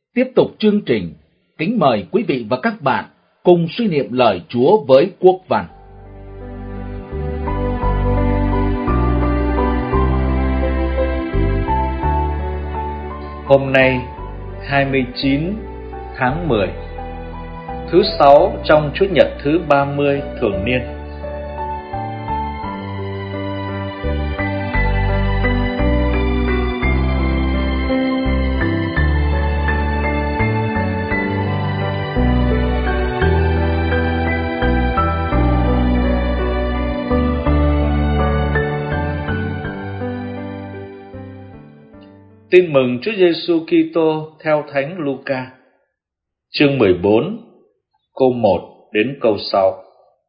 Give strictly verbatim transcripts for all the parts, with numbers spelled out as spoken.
Tiếp tục chương trình, kính mời quý vị và các bạn cùng suy niệm lời Chúa với Quốc Văn. Hôm nay, hai mươi chín tháng mười, thứ sáu trong Chủ nhật thứ ba mươi thường niên. Tin mừng Chúa Giêsu Kitô theo Thánh Luca, chương mười bốn, câu một đến câu sáu.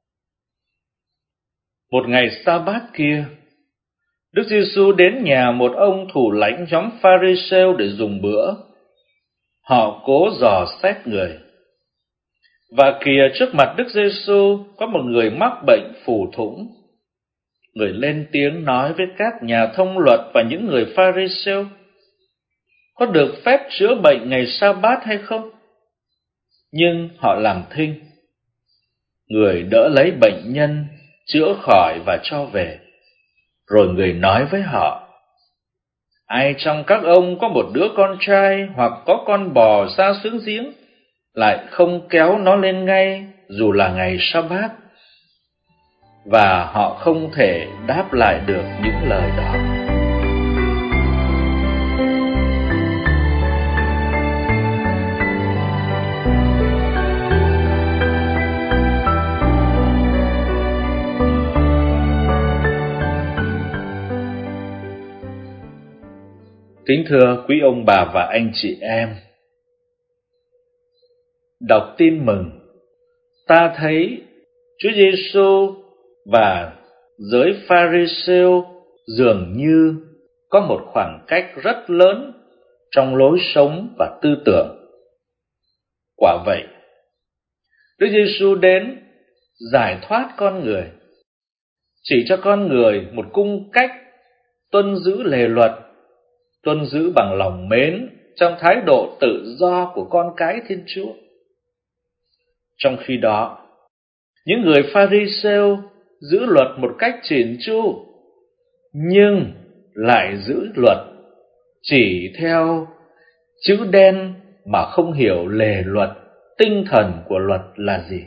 Một ngày Sa-bát kia, Đức Giêsu đến nhà một ông thủ lãnh nhóm Pha-ri-sêu để dùng bữa. Họ cố dò xét người. Và kìa, trước mặt Đức Giêsu có một người mắc bệnh phù thủng. Người lên tiếng nói với các nhà thông luật và những người Pha-ri-sêu: có được phép chữa bệnh ngày Sa-bát hay không? Nhưng họ làm thinh. Người đỡ lấy bệnh nhân, chữa khỏi và cho về. Rồi người nói với họ: ai trong các ông có một đứa con trai hoặc có con bò sa xuống giếng, lại không kéo nó lên ngay dù là ngày Sa-bát? Và họ không thể đáp lại được những lời đó. Kính thưa quý ông bà và anh chị em, đọc tin mừng, ta thấy Chúa Giêsu và giới Pha-ri-sêu dường như có một khoảng cách rất lớn trong lối sống và tư tưởng. Quả vậy, Đức Giêsu đến giải thoát con người, chỉ cho con người một cung cách tuân giữ lề luật, tuân giữ bằng lòng mến trong thái độ tự do của con cái Thiên Chúa. Trong khi đó, những người Pha-ri-sêu giữ luật một cách chỉn chu, nhưng lại giữ luật chỉ theo chữ đen mà không hiểu lề luật, tinh thần của luật là gì.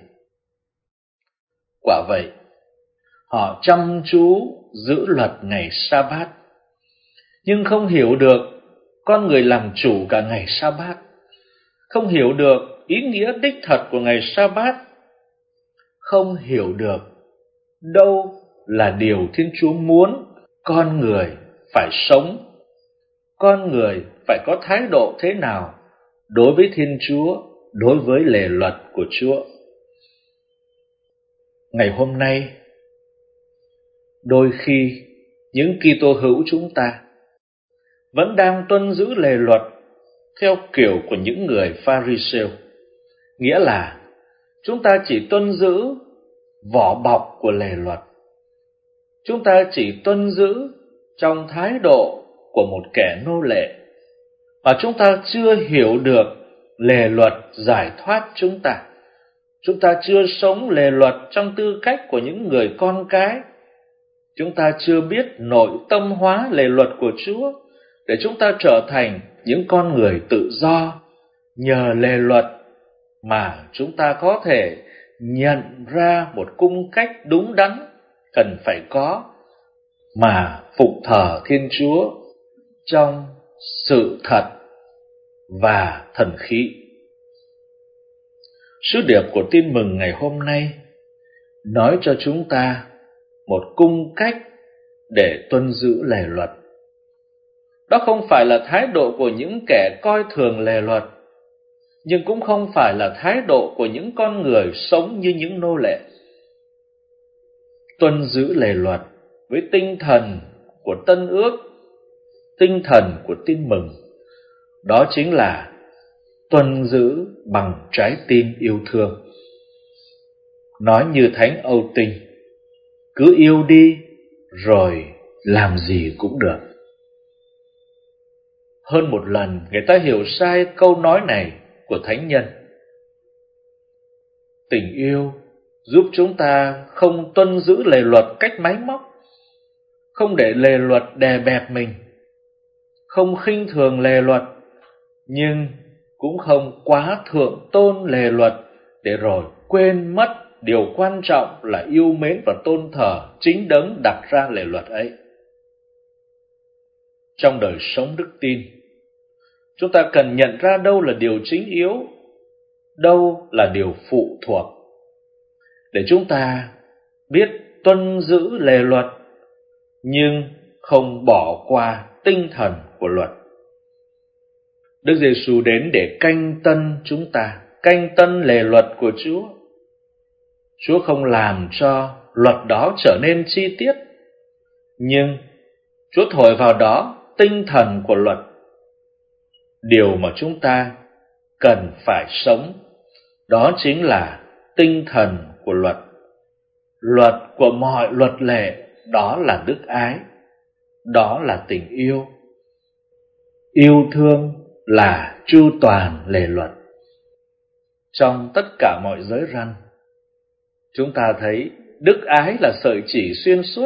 Quả vậy, họ chăm chú giữ luật ngày Sa-bát, nhưng không hiểu được con người làm chủ cả ngày Sa-bát, không hiểu được ý nghĩa đích thật của ngày Sa-bát, không hiểu được đâu là điều Thiên Chúa muốn con người phải sống, con người phải có thái độ thế nào đối với Thiên Chúa, đối với lề luật của Chúa. Ngày hôm nay, đôi khi những Kitô hữu chúng ta vẫn đang tuân giữ lề luật theo kiểu của những người Pha-ri-sêu, nghĩa là chúng ta chỉ tuân giữ vỏ bọc của lề luật. Chúng ta chỉ tuân giữ trong thái độ của một kẻ nô lệ, mà chúng ta chưa hiểu được lề luật giải thoát chúng ta. Chúng ta chưa sống lề luật trong tư cách của những người con cái. Chúng ta chưa biết nội tâm hóa lề luật của Chúa để chúng ta trở thành những con người tự do. Nhờ lề luật mà chúng ta có thể nhận ra một cung cách đúng đắn cần phải có, mà phụng thờ Thiên Chúa trong sự thật và thần khí. Sứ điệp của tin mừng ngày hôm nay nói cho chúng ta một cung cách để tuân giữ lề luật. Đó không phải là thái độ của những kẻ coi thường lề luật, nhưng cũng không phải là thái độ của những con người sống như những nô lệ. Tuân giữ lề luật với tinh thần của Tân Ước, tinh thần của tin mừng, đó chính là tuân giữ bằng trái tim yêu thương. Nói như Thánh Âu Tinh: cứ yêu đi rồi làm gì cũng được. hơn một lần người ta hiểu sai câu nói này của thánh nhân. Tình yêu giúp chúng ta không tuân giữ lề luật cách máy móc, không để lề luật đè bẹp mình, không khinh thường lề luật, nhưng cũng không quá thượng tôn lề luật để rồi quên mất điều quan trọng là yêu mến và tôn thờ chính đấng đặt ra lề luật ấy. Trong đời sống đức tin, chúng ta cần nhận ra đâu là điều chính yếu, đâu là điều phụ thuộc, để chúng ta biết tuân giữ lề luật nhưng không bỏ qua tinh thần của luật. Đức Giêsu đến để canh tân chúng ta, canh tân lề luật của Chúa. Chúa không làm cho luật đó trở nên chi tiết, nhưng Chúa thổi vào đó tinh thần của luật. Điều mà chúng ta cần phải sống, đó chính là tinh thần của luật. Luật của mọi luật lệ, đó là đức ái, đó là tình yêu. Yêu thương là chu toàn lề luật. Trong tất cả mọi giới răn, chúng ta thấy đức ái là sợi chỉ xuyên suốt.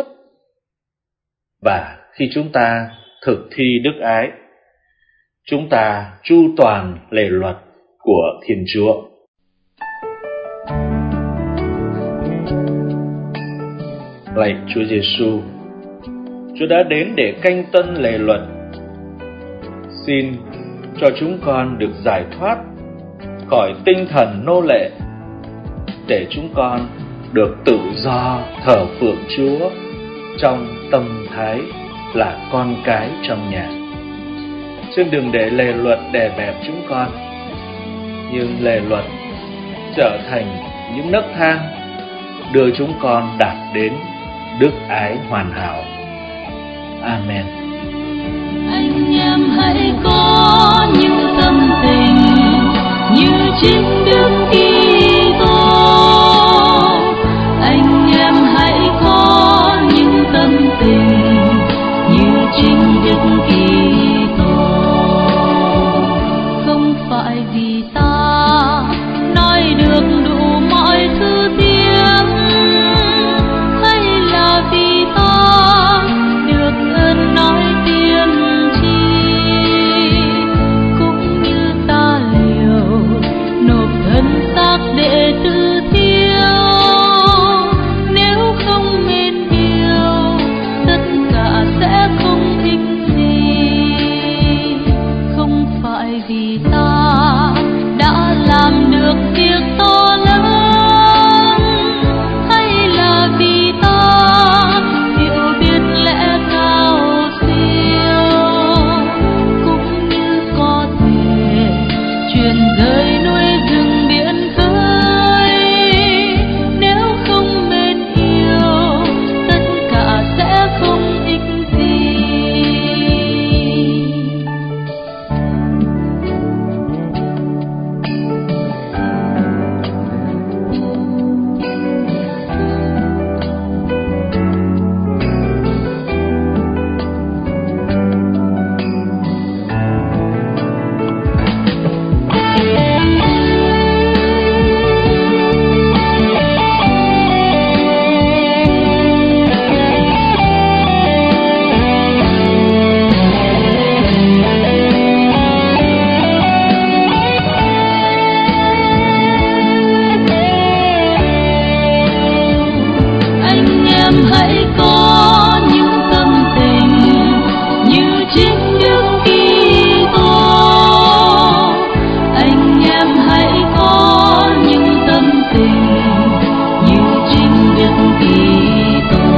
Và khi chúng ta thực thi đức ái, chúng ta chu toàn lề luật của Thiên Chúa. Lạy Chúa Giêsu, Chúa đã đến để canh tân lề luật. Xin cho chúng con được giải thoát khỏi tinh thần nô lệ, để chúng con được tự do thờ phượng Chúa trong tâm thái là con cái trong nhà. Xin đừng để lề luật đè bẹp chúng con, nhưng lề luật trở thành những nấc thang đưa chúng con đạt đến đức ái hoàn hảo. Amen. Anh em hãy có những tâm tình như chính Đức Kitô. Anh em hãy có những tâm tình như chính Đức Kitô. Không phải vì ta nói được đủ mọi thứ tiếng, hay là vì ta được ơn nói tiên tri, cũng như ta liều nộp thân xác để tự thiêu. Nếu không mến yêu, tất cả sẽ không ích gì. Không phải vì ta đã làm được việc to lớn, hay là vì ta hiểu biết lẽ cao siêu, cũng như có thể truyền rơi núi rừng biển khơi. Nếu không mến yêu, tất cả sẽ không ích gì. Anh em hãy có những tâm tình như chính Đức Kitô. Anh em hãy có những tâm tình như chính Đức Kitô.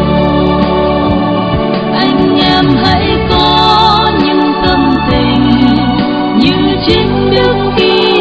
Anh em hãy có những tâm tình như chính Đức Kitô.